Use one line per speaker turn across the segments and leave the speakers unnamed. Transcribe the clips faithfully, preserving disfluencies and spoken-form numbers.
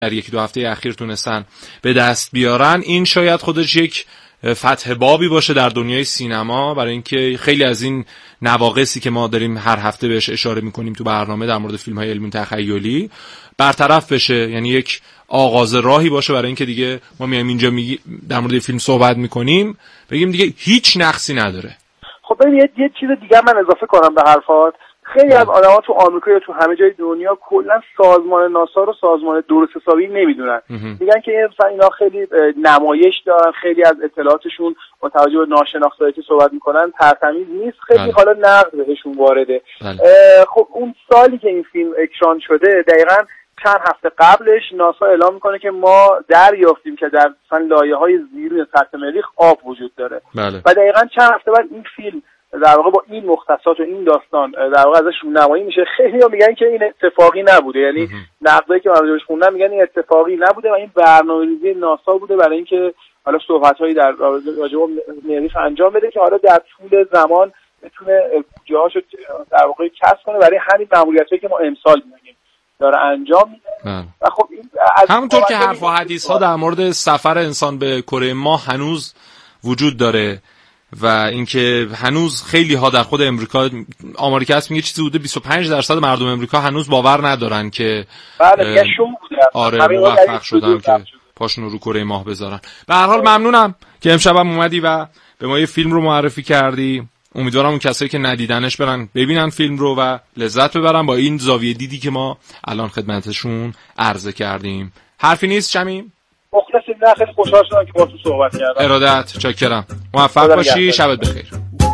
در یکی دو هفته اخیر تونستن به دست بیارن، این شاید خودش یک فتح بابی باشه در دنیای سینما، برای اینکه خیلی از این نواقصی که ما داریم هر هفته بهش اشاره میکنیم تو برنامه در مورد فیلم‌های علمی تخیلی برطرف بشه. یعنی یک آغاز راهی باشه برای اینکه دیگه ما میایم اینجا میگی در مورد فیلم صحبت میکنیم بگیم دیگه هیچ نقصی نداره.
خب ببین یه, یه چیز دیگه من اضافه کنم به حرفات. خیلی از آدما تو آمریکا یا تو همه جای دنیا کلا سازمان ناسا رو سازمان درست حسابی نمیدونن. میگن که مثلا اینا خیلی نمایش دارن، خیلی از اطلاعاتشون با توجه به ناشناختهایی که صحبت میکنن ترتمیز نیست، خیلی بله. حالا نقد بهشون وارده. بله. خب اون سالی که این فیلم اکران شده دقیقاً چند هفته قبلش ناسا اعلام میکنه که ما دریافتیم که در مثلا لایه‌های زیرین سطح مریخ آب وجود داره. بله. و دقیقاً چند هفته بعد این فیلم در واقع با این مختصات و این داستان در واقع ازش رونمایی میشه. خیلی‌ها میگن که این اتفاقی نبوده، یعنی نقدایی که من راجعش خوندم میگن این اتفاقی نبوده و این برنامه‌ریزی ناسا بوده برای اینکه حالا صحبت‌هایی در راجع به مریخ انجام بده که حالا در طول زمان بتونه جاهاشو در واقع کسب کنه برای همین مأموریتایی که ما امسال می‌بینیم داره انجام میده. و خب این
همونطور که حرف و حدیث‌ها در مورد سفر انسان به کره ماه هنوز وجود داره و اینکه هنوز خیلی ها در خود امریکا آماری که هست میگه چیزی بوده بیست و پنج درصد مردم امریکا هنوز باور ندارن که
بله میگه شوم بوده.
آره موفق شدن که پاشونو رو کره ماه بذارن. به هر حال ممنونم که امشبم اومدی و به ما یه فیلم رو معرفی کردی. امیدوارم اون کسایی که ندیدنش برن ببینن فیلم رو و لذت ببرن با این زاویه دیدی که ما الان خدمتشون عرضه کردیم. حرفی نیست شمیم؟
مخلصیم. نه خیلی خوشحال شدم که با تو صحبت کردم.
ارادت، چاکرم. موفق باشی، شبت بخیر.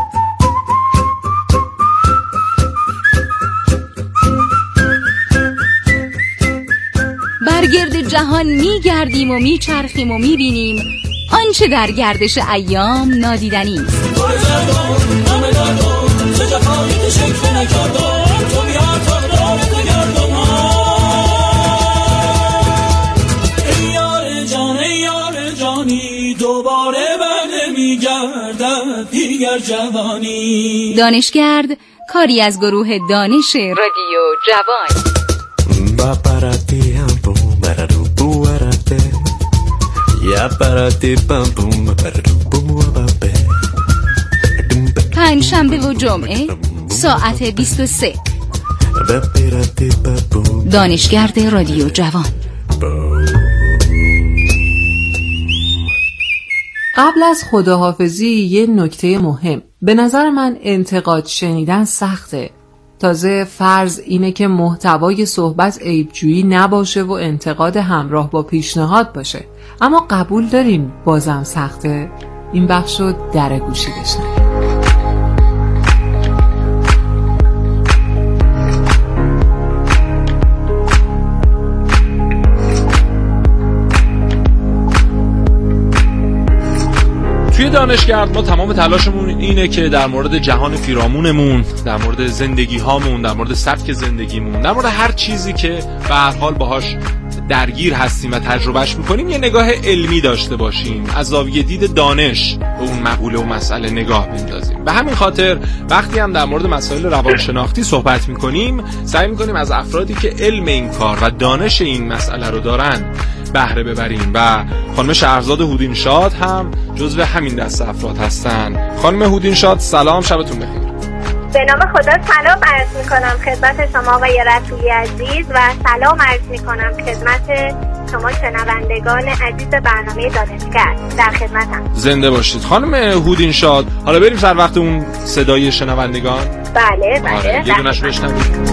برگرد جهان میگردیم و میچرخیم و میبینیم آنچه در گردش ایام نادیدنی است.
دوباره بر نمیگردد دیگر جوانی.
دانشگرد کاری از گروه دانش رادیو جوان. پنج شنبه و جمعه ساعت بیست و سه دانشگرد رادیو جوان.
قبل از خداحافظی یه نکته مهم. به نظر من انتقاد شنیدن سخته. تازه فرض اینه که محتوای صحبت عیبجویی نباشه و انتقاد همراه با پیشنهاد باشه. اما قبول داریم بازم سخته. این بخش رو در گوشی بشنویم.
توی دانشگرد ما تمام تلاشمون اینه که در مورد جهان پیرامونمون، در مورد زندگی هامون، در مورد سبک زندگیمون، در مورد هر چیزی که به هر حال باهاش درگیر هستیم و تجربهش میکنیم یه نگاه علمی داشته باشیم، از زاویه دید دانش به اون مقوله و مسئله نگاه بندازیم. به همین خاطر وقتی هم در مورد مسائل روانشناختی صحبت میکنیم سعی میکنیم از افرادی که علم این کار و دانش این مسئله رو دارن بهره ببریم و خانم شهرزاد هودینشاد هم جزو همین دسته افراد هستن. خانم هودینشاد سلام، شبتون بخیر.
به نام خدا سلام عرض میکنم خدمت شما آقای رسولی عزیز و سلام عرض میکنم خدمت شما شنوندگان عزیز برنامه دانشگرد. در خدمتم.
زنده باشید خانم هودینشاد. حالا بریم سر وقت اون صدای شنوندگان.
بله بله.
آره. یه دونش بشنوید.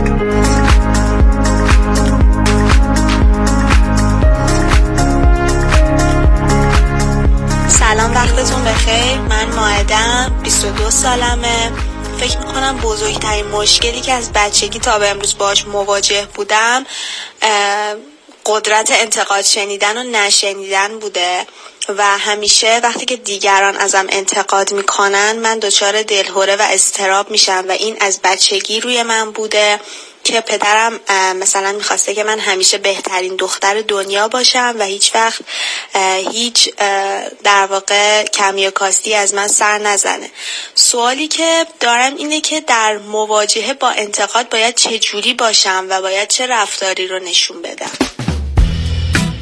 سلام، وقتتون بخیر. من مائده‌ام، بیست و دو سالمه. فکر میکنم بزرگترین مشکلی که از بچگی تا به امروز باش مواجه بودم قدرت انتقاد شنیدن و نشنیدن بوده و همیشه وقتی که دیگران ازم انتقاد میکنن من دچار دلهره و اضطراب میشم و این از بچگی روی من بوده که پدرم مثلا میخواسته که من همیشه بهترین دختر دنیا باشم و هیچ وقت هیچ در واقع کمی و کاستی از من سر نزنه. سوالی که دارم اینه که در مواجهه با انتقاد باید چه جوری باشم و باید چه رفتاری رو نشون بدم؟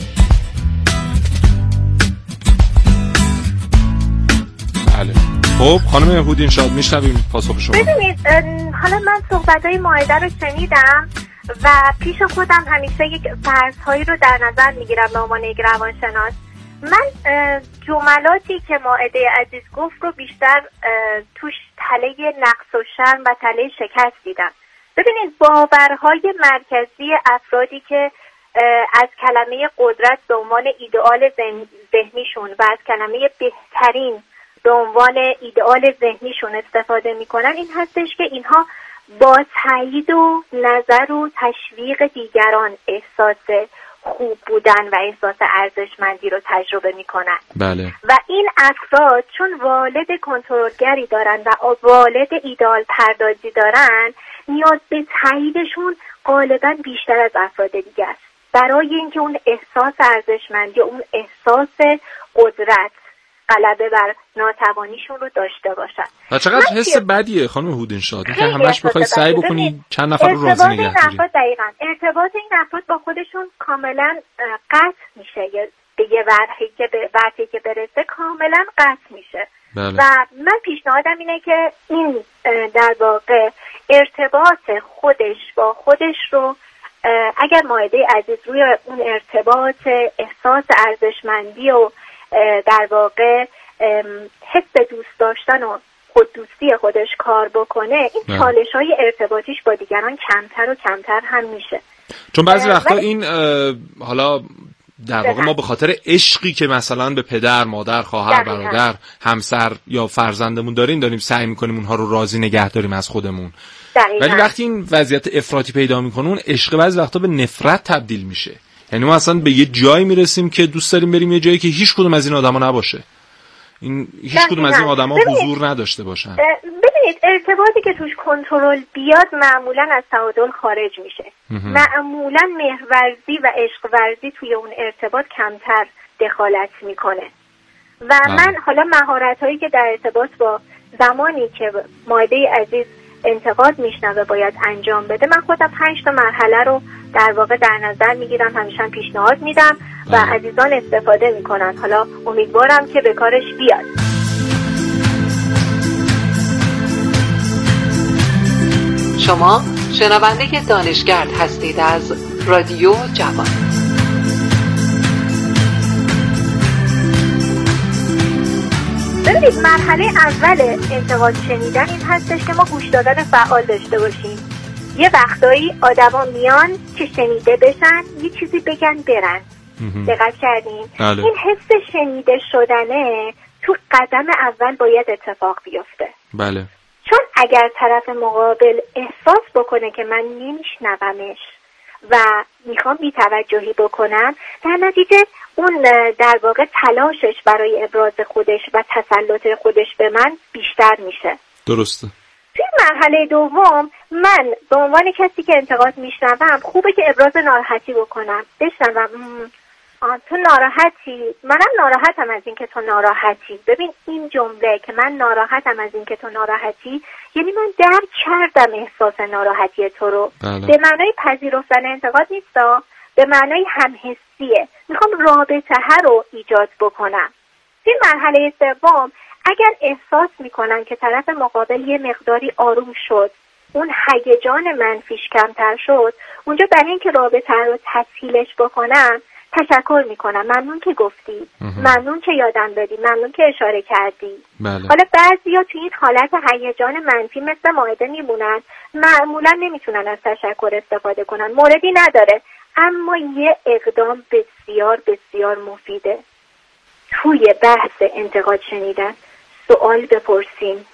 خب خانم هودین شاد میشنویم پاسخ شما.
ببینید حالا من صحبت‌های مائده رو شنیدم و پیش خودم همیشه یک فرض‌هایی رو در نظر میگیرم به عنوان یک روانشناس. من جملاتی که مائده عزیز گفت رو بیشتر توش تله نقص و شرم و تله شکست دیدم. ببینید باورهای مرکزی افرادی که از کلمه قدرت به عنوان ایدئال ذهنیشون و از کلمه بهترین به عنوان ایدئال ذهنیشون استفاده میکنن این هستش که اینها با تایید و نظر و تشویق دیگران احساس خوب بودن و احساس ارزشمندی رو تجربه میکنن.
بله.
و این افراد چون والد کنترلگری دارن و والد ایدئال پردازی دارن نیاز به تاییدشون غالبا بیشتر از افراد دیگه است برای اینکه اون احساس ارزشمندی اون احساس قدرت غلبه بر ناتوانیشون رو داشته باشن.
و چقدر حس بدیه خانم هودین شاد که همش بخوای سعی بکنی چند نفر رو راضی نگه داری.
دقیقاً ارتباط این افراد با خودشون کاملا قطع میشه، به یه ورحی که به ورحی که برسه کاملا قطع میشه.
بله.
و من پیشنهادم اینه که این در واقع ارتباط خودش با خودش رو اگر مائده عزیز روی اون ارتباط احساس ارزشمندی و در واقع حس دوست داشتن و خوددوستی خودش کار بکنه این چالش های ارتباطیش با دیگران کمتر و کمتر هم میشه.
چون بعضی وقتا این حالا در واقع ما به خاطر عشقی که مثلا به پدر، مادر، خواهر، برادر، همسر یا فرزندمون داریم داریم سعی میکنیم اونها رو راضی نگه داریم از خودمون.
دقیقا.
ولی وقتی این وضعیت افراطی پیدا میکنه اون عشق بعضی وقتا به نفرت تبدیل میشه. یعنی ما اصلا به یه جایی میرسیم که دوست داریم بریم یه جایی که هیچ کدوم از این آدما نباشه. این هیچ کدوم از این آدما حضور نداشته باشن.
ببینید ارتباطی که توش کنترل بیاد معمولا از تعادل خارج میشه. معمولا مهرورزی و عشق ورزی توی اون ارتباط کمتر دخالت میکنه. و آه. من حالا مهارت‌هایی که در ارتباط با زمانی که مائده عزیز انتقاد میشنوه باید انجام بده من خودم پنج تا مرحله رو در واقع در نظر میگیرم، همیشه پیشنهاد میدم و آه. عزیزان استفاده میکنن. حالا امیدوارم که به کارش بیاد.
شما شنونده دانشگرد هستید از رادیو جوان.
ببینید مرحله اول انتقاد شنیدن این هستش که ما گوش دادن فعال داشته باشیم. یه وقتایی آدما میان که شنیده بشن یه چیزی بگن برن. دقت کردین؟
بله.
این حس شنیده شدنه تو قدم اول باید اتفاق بیفته.
بله.
چون اگر طرف مقابل احساس بکنه که من نمیشنومش و میخوام بی‌توجهی بکنم در نتیجه اون در واقع تلاشش برای ابراز خودش و تسلط خودش به من بیشتر میشه.
درسته.
توی مرحله دوم من به عنوان کسی که انتقاد میشنوم خوبه که ابراز ناراحتی بکنم. بشنوم تو ناراحتی، منم ناراحتم از این که تو ناراحتی. ببین این جمله که من ناراحتم از این که تو ناراحتی یعنی من درک کردم احساس ناراحتی تو رو.
بله.
به معنای پذیرفتن انتقاد نیستا، به معنای همحسیه. میخوام رابطه رو ایجاد بکنم. توی مرحله سوم اگر احساس میکنن که طرف مقابل یه مقداری آروم شد، اون هیجان منفیش کمتر شد، اونجا برای اینکه رابطه رو تسهیلش بکنم تشکر میکنم. ممنون که گفتی، ممنون که یادم دادی، ممنون که اشاره کردی.
بله.
حالا بعضیا توی این حالت هیجان منفی مثل مائده میمونن، معمولا نمیتونن از تشکر استفاده کنن، موردی نداره. اما یه اقدام بسیار بسیار مفیده. توی بحث انتقاد شنیدن سوال بپرسیم.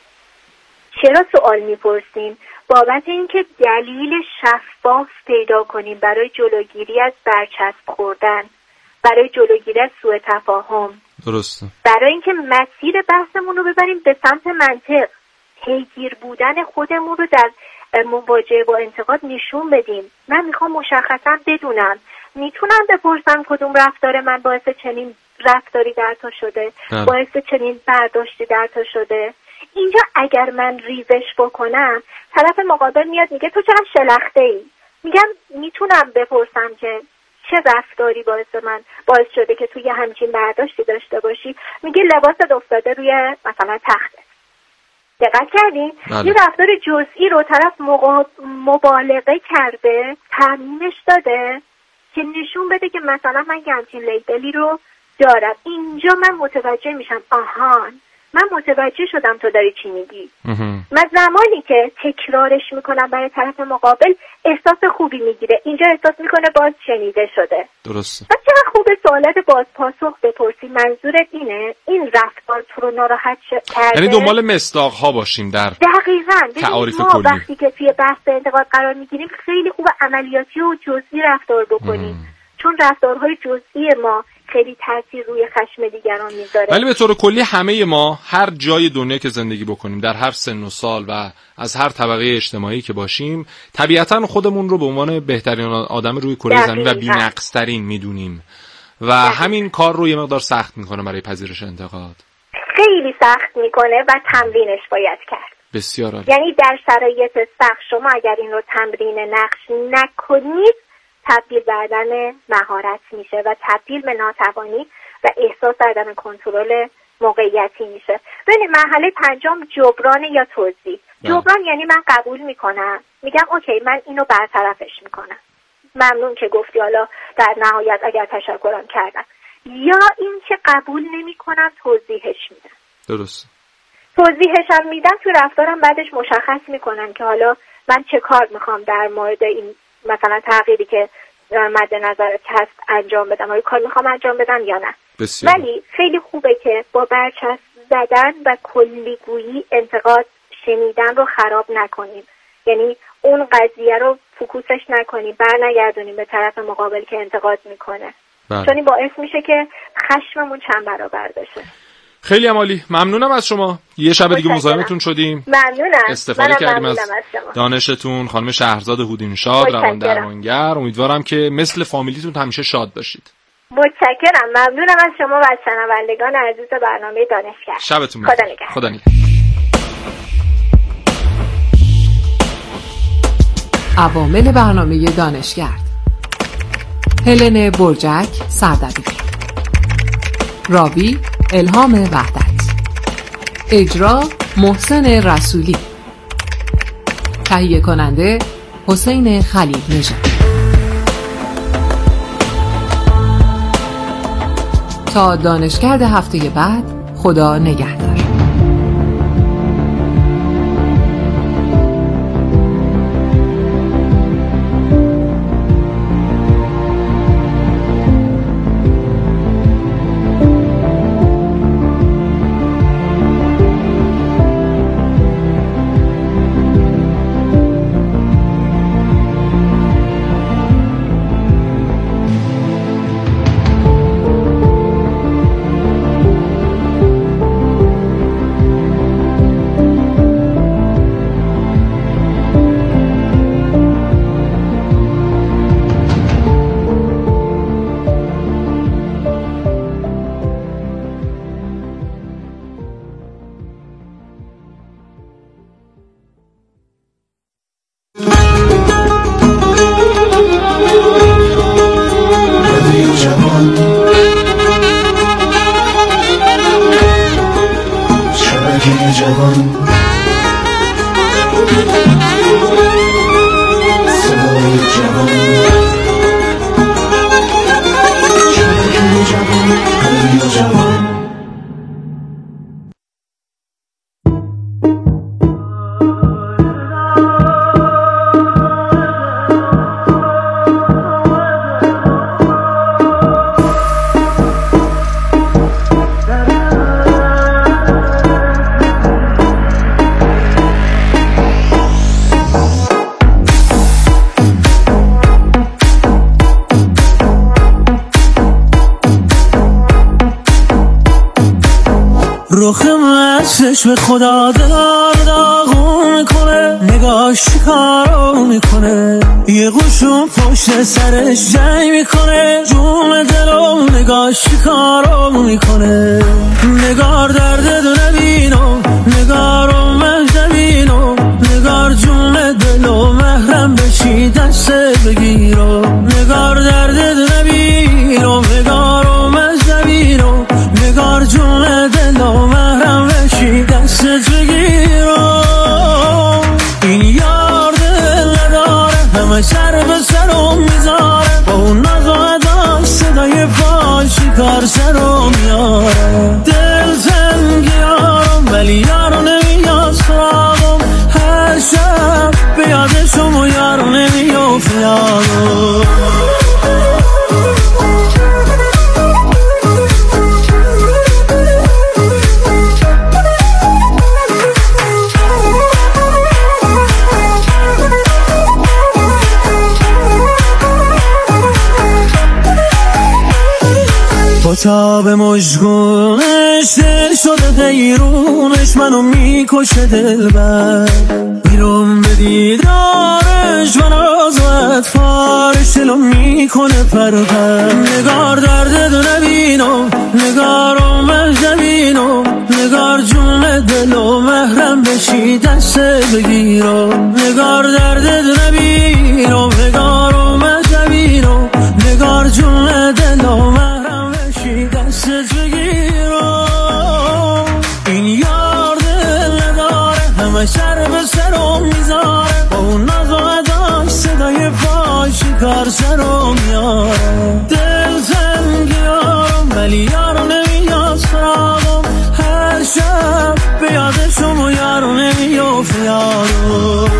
چرا سوال میپرسیم؟ بابت اینکه دلیل شفاف پیدا کنیم برای جلوگیری از برچسب خوردن، برای جلوگیری از سوء تفاهم.
درسته.
برای اینکه مسیر بحثمون رو ببریم به سمت منطق، پیگیر بودن خودمون رو در مواجهه با انتقاد نشون بدیم. من میخوام مشخصا بدونم، میتونم بپرسم کدوم رفتار من باعث چنین رفتاری در تو شده،
ده.
باعث چنین برداشتی در تو شده. اینجا اگر من ریزش بکنم طرف مقابل میاد میگه تو چرا شلخته ای؟ میگم میتونم بپرسم که چه رفتاری باعث من باعث شده که توی همچین برداشتی داشته باشی؟ میگه لباست افتاده روی مثلا تخته. دقت کردین؟
بله.
یه رفتار جزئی رو طرف مقا... مبالغه کرده، تضمینش داده که نشون بده که مثلا من یه همچین لیبلی رو دارم. اینجا من متوجه میشم آهان من متوجه شدم تو داری چی میگی. من زمانی که تکرارش میکنم برای طرف مقابل احساس خوبی میگیره. اینجا احساس میکنه باز شنیده شده.
درسته.
و چقدر خوب سوالات باز پاسخ بپرسی. منظورت اینه این رفتار تو رو ناراحت کرده؟
یعنی دنبال مصداق ها باشیم در
دقیقاً.
تعاریف
ما
کلی.
وقتی که توی بحث انتقاد قرار میگیریم خیلی خوب عملیاتی و جزئی رفتار بکنیم ام. چون رفتارهای جزئی ما خیلی تاثیر روی خشم دیگران میذاره.
ولی به طور کلی همه ما هر جای دنیا که زندگی بکنیم، در هر سن و سال و از هر طبقه اجتماعی که باشیم، طبیعتاً خودمون رو به عنوان بهترین آدم روی کره زمین و بی‌نقص‌ترین میدونیم و دقیقا. همین کار رو یه مقدار سخت میکنه برای پذیرش انتقاد.
خیلی سخت میکنه و تمرینش باید کرد.
بسیار عالی.
یعنی در شرایط سخت شما اگر این رو تمرین نقش نکنید تبدیل به عدم مهارت میشه و تبدیل به ناتوانی و احساس عدم کنترل موقعیتی میشه. ببینید مرحله پنجم جبران یا توضیح. جبران یعنی من قبول میکنم، میگم اوکی من اینو برطرفش میکنم، ممنون که گفتی، حالا در نهایت اگر تشکرم کردم. یا این که قبول نمیکنم توضیحش میدم.
درست.
توضیحش هم میدم تو رفتارم، بعدش مشخص میکنم که حالا من چه کار میخوام در مورد این مثلا تغییری که مد نظرت هست انجام بدم، آیا کار میخوام انجام بدم یا نه.
بسیار.
ولی خیلی خوبه که با برچسب زدن و کلیگویی انتقاد شنیدن رو خراب نکنیم. یعنی اون قضیه رو فوکوسش نکنیم، بر نگردونیم به طرف مقابل که انتقاد میکنه. بله. چون این باعث میشه که خشممون چند برابر بشه.
خیلی عالی. ممنونم از شما. یه شب دیگه مزاحمتون شدیم.
ممنونم.
استفاده کردیم از, از دانشتون. خانم شهرزاد هودینشاد، روان درمانگر. امیدوارم که مثل فامیلیتون همیشه شاد باشید.
متشکرم. ممنونم از شما و از شنوندگان عزیز برنامه دانشگر.
شبتون
بخیر.
خدا نگهدار. خدا نگهدار.
عوامل برنامه دانشگرد: هلن برجک سردبیر، راوی الهام وحدت، اجرا محسن رسولی، تهیه کننده حسین خلیل نژاد. تا دانشگرد هفته بعد، خدا نگهدار.
رخ مستش به خدا دلار داغون میکنه، نگاش کارو میکنه، یه قشون پشت سرش جنگ میکنه، جون دلو نگاش کارو میکنه. نگار درد دو نبینو، نگارو مهدبینو، نگار جون دلو محرم بشی دست بگیرو. نگار درد دو نبینو، نگارو مهدبینو، نگار جون دلو محرم بشی دست بگیرو. صدای پای شکار سرو میاره. دل تنگ یارم ولی یارو نمیاد سراغم، هر شب به یاد شما یارو نمیافت یارو. با تاب مشگونش دل شده غیرونش منو میکشه دلبر، بیرون به دیدارش من آزاد فارش دلو میکنه پر پر. نگار درد دو نبینم، نگارم مهد نبینم، نگار جون دلو محرم بشی دست بگیرم. نگار درد دو نبینم، نگارم مهد نبینم، نگار جون دلو محرم دست بگیرم. این یار دل نداره، همه سر به سرم میذاره، با اون ناز و اداش صدای پای شکار سرم میاره. دل تنگ یارم ولی یارو نمیاد سراغم، هر شب به یاد شما یارو نمیافت یارو.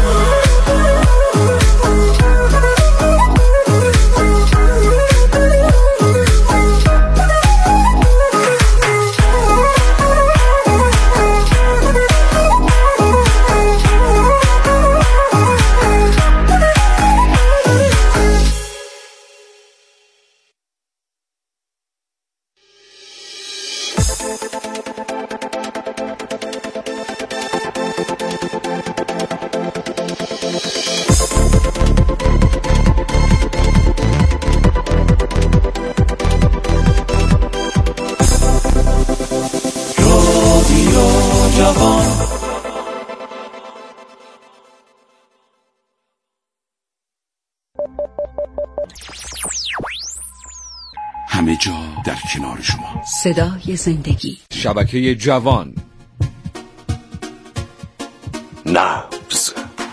همه جا در کنار شما.
صدای زندگی.
شبکه جوان.
نبض.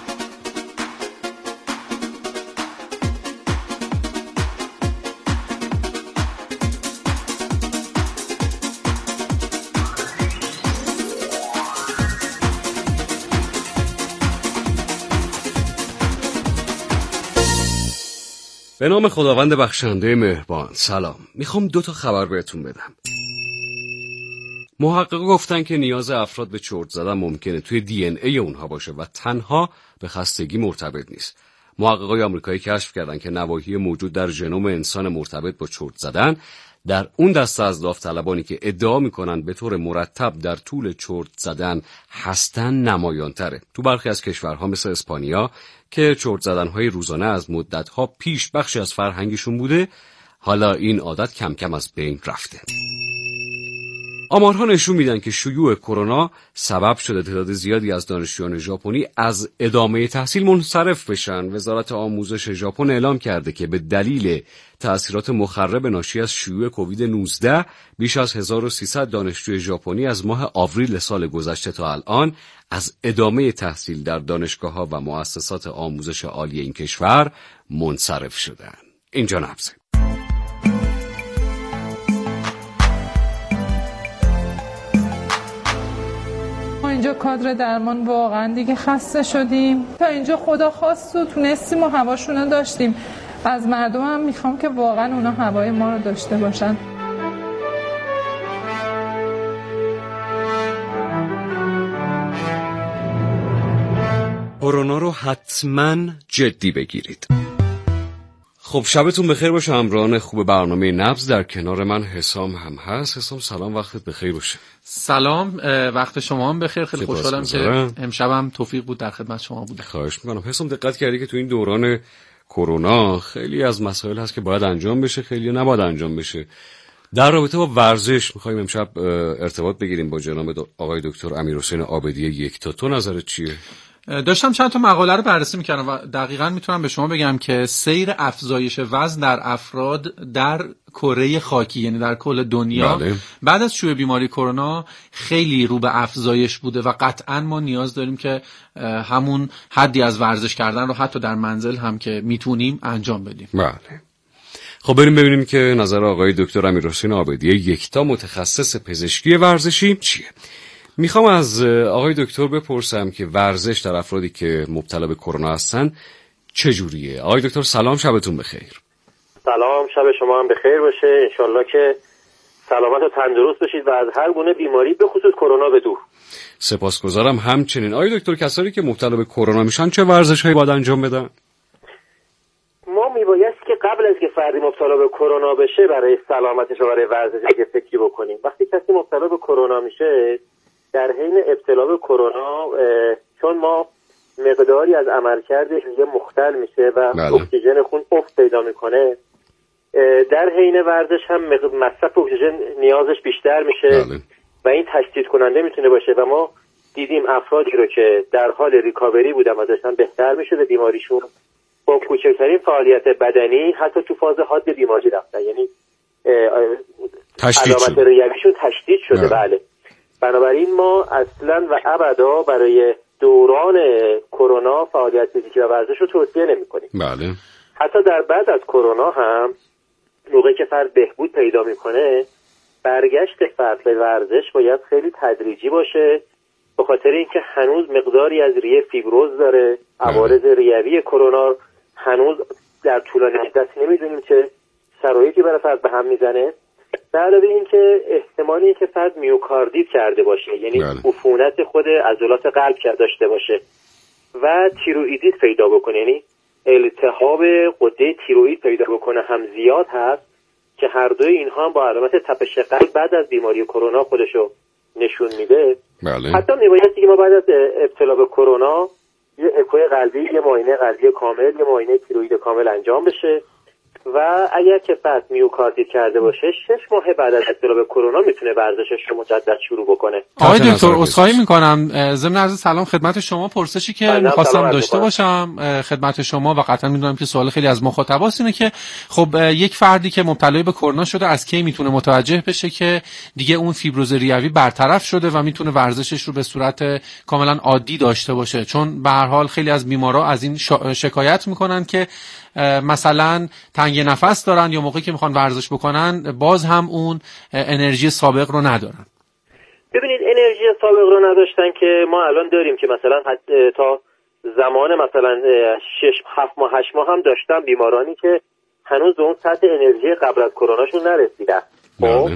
به نام خداوند بخشنده مهربان. سلام. میخوام دو تا خبر بهتون بدم. محققا گفتن که نیاز افراد به چرت زدن ممکنه توی دی ان ای اونها باشه و تنها به خستگی مرتبط نیست. محققای آمریکایی کشف کردن که نواحی موجود در ژنوم انسان مرتبط با چرت زدن در اون دسته از داوطلبانی که ادعا میکنن به طور مرتب در طول چرت زدن هستن نمایانتره. تو برخی از کشورها مثل اسپانیا که چرت زدنهای روزانه از مدتها پیش بخشی از فرهنگشون بوده، حالا این عادت کم کم از بین رفته. آمارها نشون میدن که شیوع کرونا سبب شده تعداد زیادی از دانشجویان ژاپنی از ادامه تحصیل منصرف بشن. وزارت آموزش ژاپن اعلام کرده که به دلیل تأثیرات مخرب ناشی از شیوع کووید نوزده بیش از هزار و سیصد دانشجوی ژاپنی از ماه آوریل سال گذشته تا الان از ادامه تحصیل در دانشگاه‌ها و مؤسسات آموزش عالی این کشور منصرف شدن. اینجا نبضه.
اینجا کادر درمان واقعا دیگه خسته شدیم. تا اینجا خدا خواست و تونستیم و هواشونو داشتیم. از مردم هم میخوام که واقعا اونا هوای ما رو داشته باشن.
کرونا رو حتما جدی بگیرید. خب شبتون بخیر باشه. همراهان خوب برنامه نبض، در کنار من حسام هم هست. حسام سلام، وقتت بخیر باشه.
سلام، وقت شما هم بخیر. خیلی خوشحالم که امشبم توفیق بود در خدمت شما بودم.
خواهش میکنم. حسام دقت کردی که تو این دوران کرونا خیلی از مسائل هست که باید انجام بشه، خیلی نباید انجام بشه. در رابطه با ورزش میخوایم امشب ارتباط بگیریم با جناب آقای دکتر امیرحسین عابدی یکتا. تو نظرت چیه؟
داشتم چند تا مقاله رو بررسی میکردم و دقیقاً میتونم به شما بگم که سیر افزایش وزن در افراد در کره خاکی، یعنی در کل دنیا، بله، بعد از شیوع بیماری کرونا خیلی رو به افزایش بوده و قطعاً ما نیاز داریم که همون حدی از ورزش کردن رو حتی در منزل هم که میتونیم انجام بدیم.
بله. خب بریم ببینیم که نظر آقای دکتر امیرحسین عابدی یکتا متخصص پزشکی ورزشی چیه. میخوام از آقای دکتر بپرسم که ورزش در افرادی که مبتلا به کرونا هستن چجوریه؟ آقای دکتر سلام، شبتون بخیر.
سلام، شب شما هم بخیر باشه. انشالله که سلامت و تندرست باشید و از هر گونه بیماری به خصوص کرونا بدور.
سپاسگزارم. همچنین آقای دکتر کسانی که مبتلا به کرونا میشن چه ورزش‌هایی باید انجام بدن؟
ما میبایست که قبل از که فردی مبتلا به کرونا بشه برای سلامتش و برای ورزشش که فکری بکنیم. وقتی کسی مبتلا به کرونا میشه در حین ابتلا به کرونا چون ما مقداری از عملکرد ریه مختل میشه و بله. اکسیژن خون افت پیدا میکنه، در حین ورزش هم مصرف اکسیژن نیازش بیشتر میشه بله. و این تشدید کننده میتونه باشه و ما دیدیم افرادی رو که در حال ریکاوری بودن و داشتن بهتر میشده بیماریشون با کوچکترین فعالیت بدنی حتی تو فاز حاد بیماری رفتن، یعنی علامت ریویشون تشدید شده بله. بله بنابراین ما اصلا و ابدا برای دوران کرونا فعالیت فیزیکی و ورزش رو توصیه نمی‌کنیم.
بله.
حتی در بعد از کرونا هم موقعی که فرد بهبود پیدا میکنه برگشت فرد به ورزش باید خیلی تدریجی باشه، به خاطر اینکه هنوز مقداری از ریه فیبروز داره. عوارض ریوی کرونا هنوز در طولانی مدت نمیدونیم چه شرایطی برای فرد به هم میزنه. به علاوه این که احتمالی که فرد میوکاردیت کرده باشه، یعنی عفونت خود عضلات قلب داشته باشه و تیروئیدیت پیدا بکنه، یعنی التهاب غده تیروئید پیدا بکنه هم زیاد هست که هر دوی اینها با علامت تپش قلب بعد از بیماری کرونا خودشو نشون میده.
بله.
حتی میبایستی که ما بعد از ابتلا به کرونا یه اکوی قلبی، یه معاینه قلبی کامل، یه معاینه تیروئید کامل انجام بشه و اگر که فرد میوکاردیت کرده باشه شش ماه بعد از ابتلا به کرونا میتونه ورزشش رو مجدد شروع بکنه.
آقای دکتر عذرخواهی میکنم ضمن عرض سلام خدمت شما، پرسشی که میخواستم داشته باشم خدمت شما و قطعا میدونم که سوال خیلی از مخاطباست اینه که خب یک فردی که مبتلا به کرونا شده از کی میتونه متوجه بشه که دیگه اون فیبروز ریوی برطرف شده و میتونه ورزشش رو به صورت کاملا عادی داشته باشه؟ چون به هر حال خیلی از بیمارا از این شکایت میکنن که مثلا تنگ نفس دارن یا موقعی که میخوان ورزش بکنن باز هم اون انرژی سابق رو ندارن.
ببینید انرژی سابق رو نداشتن که ما الان داریم که مثلا تا زمان مثلا شش هفت ماه هشت ماه هم داشتن بیمارانی که هنوز به اون سطح انرژی قبل از کروناشون نرسیدن. خب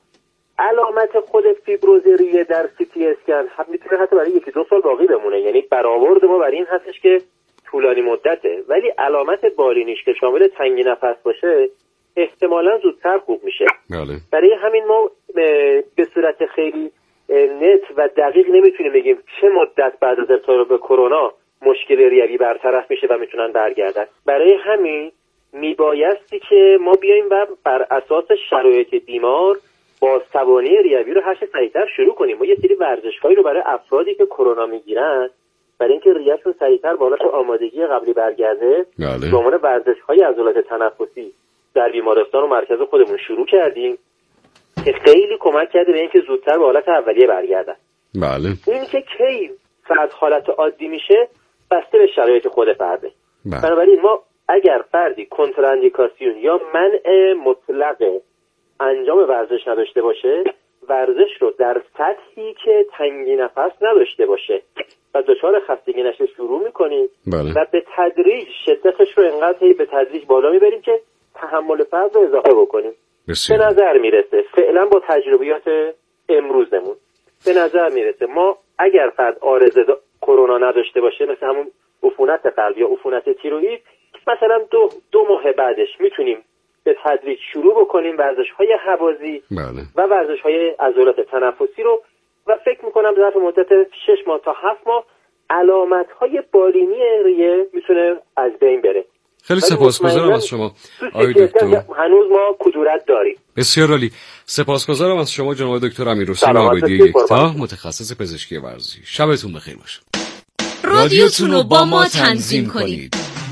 علامت خود فیبروز ریه در سی تی اسکن میتونه حتی برای یکی دو سال باقی بمونه، یعنی برآورد ما برای این هستش که طولانی مدته، ولی علامت بالینیش که شامل تنگی نفس باشه احتمالاً زودتر خوب میشه.
بله.
برای همین ما به صورت خیلی نت و دقیق نمیتونیم بگیم چه مدت بعد از ابتلا به کرونا مشکل ریوی برطرف میشه و میتونن برگردن. برای همین میبایستی که ما بیایم و بر اساس شرایط بیمار بازتوانی ریوی رو هر چه سریعتر شروع کنیم. ما یه سری ورزش‌هایی رو برای افرادی که کرونا میگیرن برای اینکه ریه‌شون سریعتر بالا تو آمادگی قبلی برگرده به عنوان ورزش‌های عضلات تنفسی در بیمارستان و مرکز خودمون شروع کردیم که خیلی کمک کرده به اینکه زودتر به حالت اولیه برگردن.
بله.
این که کی فرد حالت عادی میشه بسته به شرایط خود فرده. بله. بنابراین ما اگر فردی کنتراندیکاسیون یا منع مطلق انجام ورزش نداشته باشه، ورزش رو در سطحی که تنگی نفس نداشته باشه و دچار خستگی نشه شروع میکنیم.
بله.
و به تدریج شدتش رو انقدر به تدریج بالا میبریم که تحمل فرد رو اضافه بکنیم.
بسیار.
به نظر میرسه فعلا با تجربیات امروزمون به نظر میرسه ما اگر فرد عارضه کرونا نداشته باشه، مثل همون عفونت قلب یا عفونت تیروئید، مثلا دو دو ماه بعدش میتونیم به تدریج شروع بکنیم ورزش‌های هوازی
بله.
و ورزش‌های عضلات تنفسی رو و فکر میکنم ظرف مدت شش ماه تا هفت ماه علامت‌های بالینی ریه میتونه از بین بره.
خیلی سپاسگزارم از شما آقای دکتر.
هنوز ما کدورت داریم.
بسیار عالی. سپاسگزارم از شما جناب دکتر امیرحسین عابدی یکتا، متخصص پزشکی ورزشی. شبتون بخیر باشه.
رادیوتون رو با ما تنظیم کنید.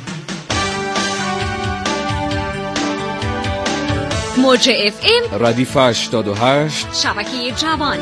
موج اف ام
ردیف هشتاد و هشت
شبکه جوان.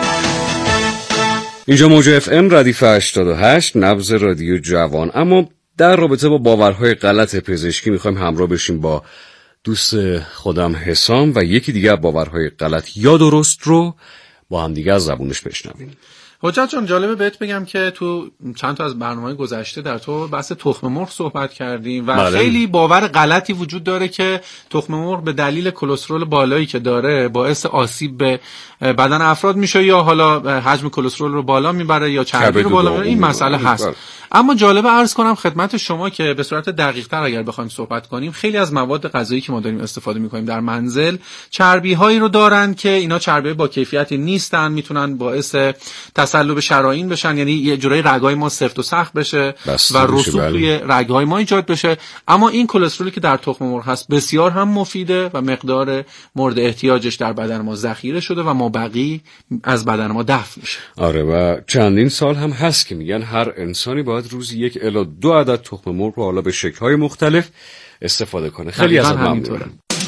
اینجا موج اف ام ردیف هشتاد و هشت نبض رادیو جوان. اما در رابطه با باورهای غلط پزشکی میخوایم همراه بشیم با دوست خودم حسام و یکی دیگه باورهای غلط یا درست رو با هم دیگه از زبونش بشنویم.
حجت جان، جالبه بهت بگم که تو چند تا از برنامه‌های گذشته در تو بحث تخم مرغ صحبت کردیم و بله. خیلی باور غلطی وجود داره که تخم مرغ به دلیل کلسترول بالایی که داره باعث آسیب به بدن افراد میشه یا حالا حجم کلسترول رو بالا میبره یا چربی رو بالا میبره. این مسئله هست. بله. اما جالبه عرض کنم خدمت شما که به صورت دقیق‌تر اگر بخوایم صحبت کنیم، خیلی از مواد غذایی که ما داریم استفاده می‌کنیم در منزل چربی‌هایی رو دارن که اینا چربی با کیفیتی نیستن، میتونن باعث تصلب شرائین بشن، یعنی یه جورایی رگ‌های ما سفت و سخت بشه و رسوب توی رگ‌های ما ایجاد بشه. اما این کلسترولی که در تخم مرغ هست بسیار هم مفیده و مقدار مورد احتیاجش در بدن ما ذخیره شده و مابقی از بدن ما دفع میشه.
آره و چندین سال هم هست که میگن هر انسانی باید روزی یک الی دو عدد تخم مرغ رو حالا به شکل‌های مختلف استفاده کنه. خیلی ازت ممنونم.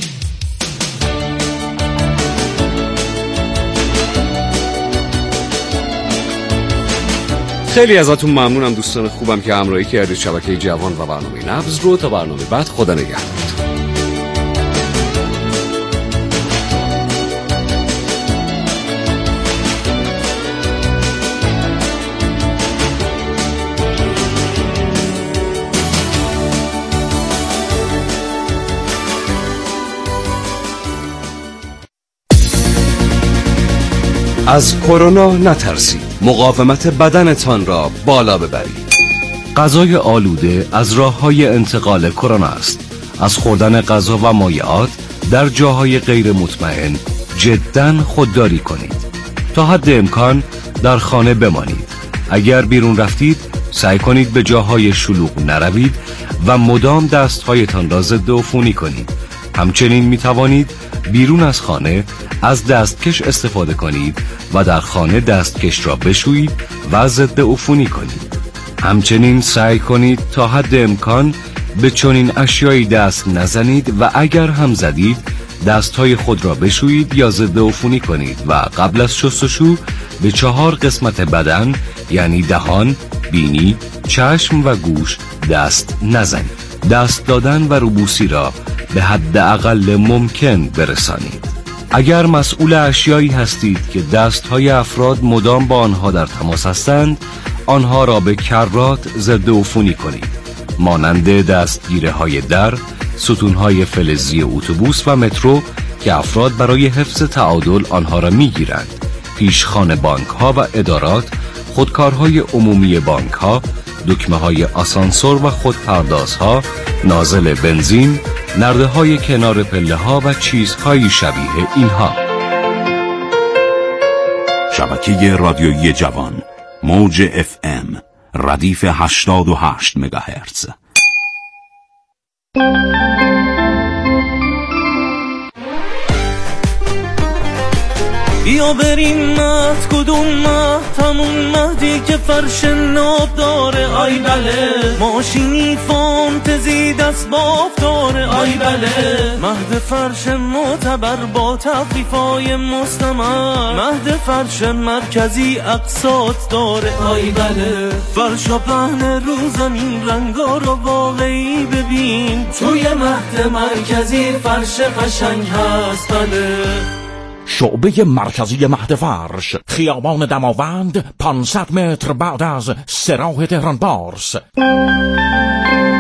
خیلی ازتون ممنونم دوستان خوبم که همراهی کردید. شبکه جوان و برنامه نبض رو تا برنامه بعد خدا نگهدار.
از کرونا نترسید، مقاومت بدنتان را بالا ببرید. غذای آلوده از راه‌های انتقال کرونا است. از خوردن غذا و مایعات در جاهای غیر مطمئن جداً خودداری کنید. تا حد امکان در خانه بمانید. اگر بیرون رفتید سعی کنید به جاهای شلوغ نروید و مدام دستهایتان را ضد عفونی کنید. همچنین می توانید بیرون از خانه از دستکش استفاده کنید و در خانه دستکش را بشویید و ضد عفونی کنید. همچنین سعی کنید تا حد امکان به چنین اشیایی دست نزنید و اگر هم زدید دستهای خود را بشویید یا ضد عفونی کنید و قبل از شستشو به چهار قسمت بدن یعنی دهان، بینی، چشم و گوش دست نزنید. دست دادن و روبوسی را به حد اقل ممکن برسانید. اگر مسئول اشیایی هستید که دستهای افراد مدام با آنها در تماس هستند، آنها را به کرات ضد عفونی کنید. مانند دستگیره های در، ستونهای فلزی اتوبوس و مترو که افراد برای حفظ تعادل آنها را میگیرند. پیشخوان بانک ها و ادارات، خودکارهای عمومی بانک ها، دکمه های آسانسور و خودپردازها، نازل بنزین، نرده های کنار پله ها و چیزهای شبیه اینها.
شبکه رادیویی جوان، موج اف ام، ردیف هشتاد و هشت مگاهرتز.
بیا بریم مهد، کدوم مهد؟ همون مهدی که فرش ناب داره. آی بله، ماشینی فانتزی دست باف داره. آی بله، مهد فرش معتبر با تخفیفای مستمر. مهد فرش مرکزی اقساط داره. آی بله، فرش و پهن رو زمین، رنگا رو واقعی ببین. توی مهد مرکزی فرش قشنگ هست. بله،
شعبه مرکزی مهد فرش، خیابان دماوند، پانصد متر بعد از سراح تهران بارس.